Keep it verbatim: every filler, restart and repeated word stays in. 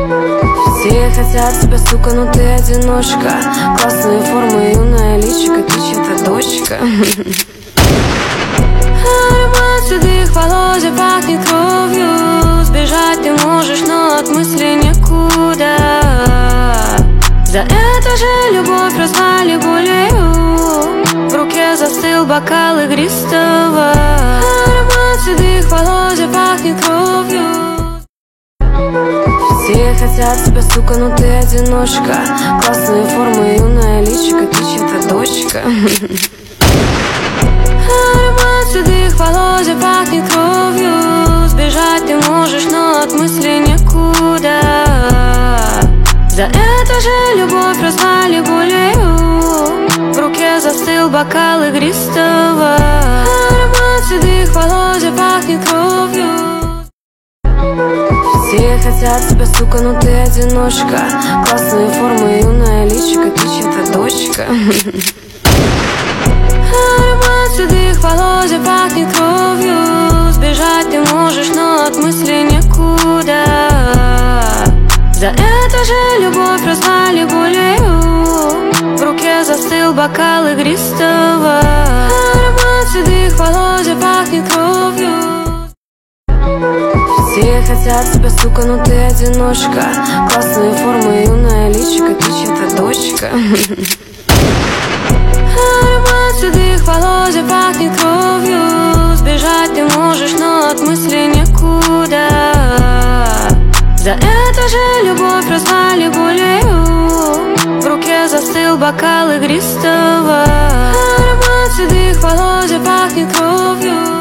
Все хотят тебя, сука, но ты одиночка. Классные формы, юная личика, ты чья-то дочка. Аромат седых волос и пахнет кровью. Сбежать ты можешь, но от мысли некуда. За это же любовь прозвали болью. В руке застыл бокал игристого. Аромат седых волос и пахнет кровью. Все хотят тебя, сука, но ты одиночка. Классные формы, юная личика, ты чья-то дочка. Аромат седых волос и пахнет кровью. Сбежать ты можешь, но от мысли некуда. За это же любовь прозвали болью. В руке застыл бокал игристого. Аромат седых волос и пахнет кровью. Все хотят тебя, сука, но ты одиночка. Классные формы, юная личика, ты чья-то дочка. Аромат седых волос и пахнет кровью. Сбежать ты можешь, но от мысли некуда. За это же любовь прозвали болью. В руке застыл бокал игристого. Аромат седых волос и пахнет кровью. Все хотят тебя, сука, но ты одиночка. Классные формы, юная личика, ты чья-то дочка. Аромат седых волос и пахнет кровью. Сбежать ты можешь, но от мысли некуда. За это же любовь прозвали болью. В руке застыл бокал игристого. Аромат седых волос и пахнет кровью.